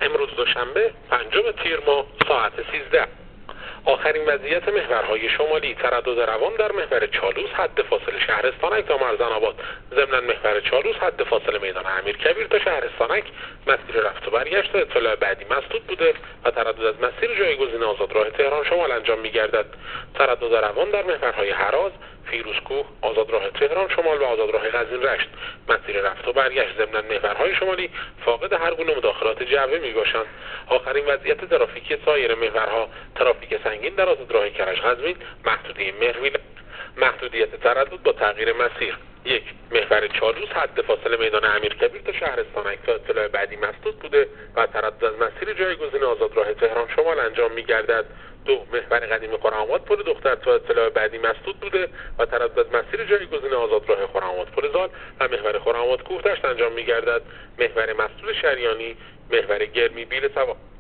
امروز دوشنبه 5 تیر ماه ساعت 13. آخرین وضعیت محورهای شمالی: تردد روان در محور چالوس حد فاصل شهرستانک تا مرزن‌آباد، ضمن محور چالوس حد فاصل میدان امیرکبیر تا شهرستانک، مسیر رفت و برگشت تا اطلاع بعدی مسدود بوده و تردد از مسیر جایگزین آزادراه تهران شمال انجام می‌گردد. تردد روان در محورهای هراز، فیروزکوه، آزادراه تهران شمال و آزادراه قزوین رشت، مسیر رفت و برگشت ضمن محورهای شمالی فاقد هر گونه مداخلات جوی میباشند. آخرین وضعیت ترافیکی سایر محورها: ترافیک سنگین در آزادراه کرج قزوین، محدوده مهرویل. محدودیت تردد با تغییر مسیر: 1. محور چالوس حد فاصل میدان امیرکبیر تا شهرستانک تا اطلاع بعدی مسدود بوده و تردد از مسیر جایگزین آزادراه تهران شمال انجام می‌گردد. 2. محور قدیم خرم‌آباد پل دختر تا اطلاع بعدی مسدود بوده و تردد از مسیر جایگزین آزادراه خرم‌آباد پل زال و محور خرم‌آباد کوهدشت انجام می‌گردد. محور مسدود شریانی، محور گرمی بیل سوا.